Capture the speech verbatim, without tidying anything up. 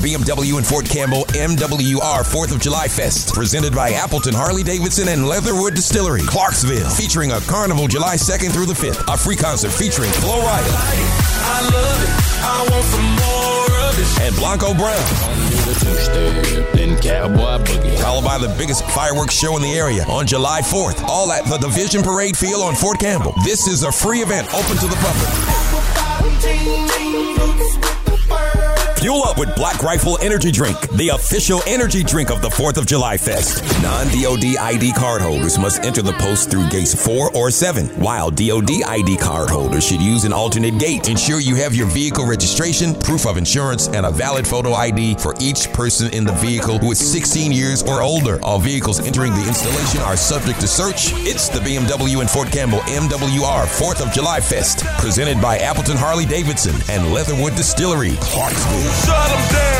B M W in Fort Campbell M W R fourth of July Fest, presented by Appleton Harley-Davidson and Leatherwood Distillery, Clarksville, featuring a carnival July second through the fifth. A free concert featuring Flo Rida. I love it. I want some more of it. And Blanco Brown. Followed by the biggest fireworks show in the area on July fourth. All at the Division Parade Field on Fort Campbell. This is a free event open to the public. Fuel up with Black Rifle Energy Drink, the official energy drink of the fourth of July Fest. Non-D O D I D cardholders must enter the post through gates four or seven, while D O D I D cardholders should use an alternate gate. Ensure you have your vehicle registration, proof of insurance, and a valid photo I D for each person in the vehicle who is sixteen years or older. All vehicles entering the installation are subject to search. It's the B M W in Fort Campbell M W R fourth of July Fest, presented by Appleton Harley-Davidson and Leatherwood Distillery, Clarksville. Shut them down.